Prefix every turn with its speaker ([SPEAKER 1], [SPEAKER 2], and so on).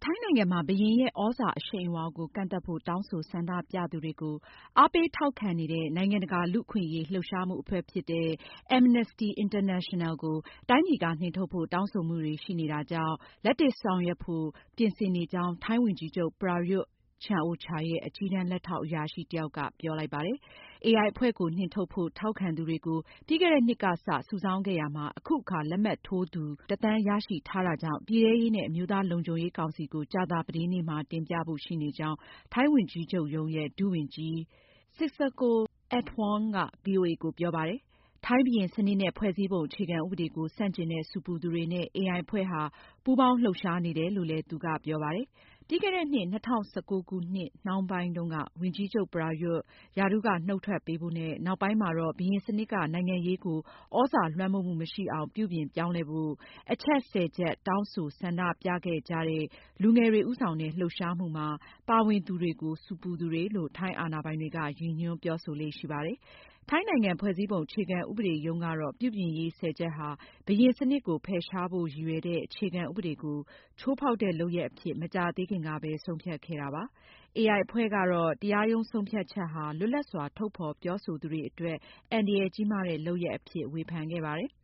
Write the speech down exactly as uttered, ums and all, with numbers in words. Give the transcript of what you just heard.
[SPEAKER 1] ထိုင်းနိုင်ငံမှာဘုရင်ရဲ့သြဇာအရှိန်အဝါကိုကန့်သတ်ဖို့တောင်းဆိုဆန္ဒပြသူတွေကိုအားပေးထောက်ခံနေတဲ့နိုင်ငံတကာလူ့အခွင့်အရေးလှုပ်ရှားမှုအဖွဲ့ဖြစ်တဲ့ Amnesty International ကိုတိုင်းပြည်ကနှင်ထုတ်ဖို့တောင်းဆိုမှုတွေရှိနေတာကြောင့်လက်တွေ့ဆောင်ရွက်ဖို့ပြင်ဆင်နေကြောင်းထိုင်းဝန်ကြီးချုပ် Prayut Chan-o-cha ရဲ့အကြီးတန်းလက်ထောက်အရာရှိတယောက်ကပြောလိုက်ပါတယ်။ အေအိုင် အဖွဲ့ကိုနှင်ထုတ်ဖို့ထောက်ခံသူတွေကိုပြီးခဲ့တဲ့နှစ်ကစစုဆောင်းခဲ့ရာမှာအခုအခါလက်မှတ်ထိုးသူတသန်းရရှိထားတာကြောင့်ပြည်ထဲရေးနဲ့အမျိုးသားလုံခြုံရေးကောင်စီကိုကြာသပတေးနေ့မှာတင်ပြဖို့ရှိနေကြောင်းထိုင်းဝန်ကြီးချုပ်ရုံးရဲ့ဒုဝန်ကြီး Sixakul Adforn က ဗွီအိုအေကိုပြောပါတယ်။ ထိုင်းဘုရင်စနစ်နဲ့ဖွဲ့စည်းပုံအခြေခံဥပဒေကိုဆန့်ကျင်တဲ့ဆူပူသူတွေနဲ့ အေအိုင် အဖွဲ့ဟာပူးပေါင်းလှုပ်ရှားနေတယ်လို့လည်းသူကပြောပါတယ်။ ပြီးခဲ့တဲ့နှစ် ၂၀၁၉ခုနှစ်နှောင်းပိုင်းတုန်းက ဝန်ကြီးချုပ် Prayut ရာထူးကနုတ်ထွက်ပေးဖို့နဲ့ နောက်ပိုင်းမှာတော့ ဘုရင်စနစ်ကနိုင်ငံရေးကိုသြဇာလွှမ်းမိုးမှုမရှိအောင်ပြုပြင်ပြောင်းလဲဖို့ အချက် ဆယ်ချက်တောင်းဆိုဆန္ဒပြခဲ့ကြတဲ့လူငယ်တွေဦးဆောင်တဲ့လှုပ်ရှားမှုမှာပါဝင်သူတွေကို ဆူပူသူတွေလို့ ထိုင်းအာဏာပိုင်တွေကရည်ညွှန်းပြောဆိုလေ့ရှိပါတယ်။ ထိုင်းနိုင်ငံဖွဲ့စည်းပုံအခြေခံဥပဒေရုံးကတော့ ပြုပြင်ရေးဆယ်ချက်ဟာ ဘုရင်စနစ်ကိုဖယ်ရှားဖို့ရည်ရွယ်တဲ့အခြေခံဥပဒေကိုချိုးဖောက်တဲ့လုပ်ရပ်အဖြစ်မကြာသေးခင်ကပဲဆုံးဖြတ်ခဲ့တာပါ။ အေအိုင် အဖွဲ့ကတော့ တရားရုံးဆုံးဖြတ်ချက်ဟာလွတ်လပ်စွာထုတ်ဖေါ်ပြောဆိုသူတွေအတွက်အန္တရာယ်ကြီးမားတဲ့လုပ်ရပ်အဖြစ်ဝေဖန်ခဲ့ပါတယ်။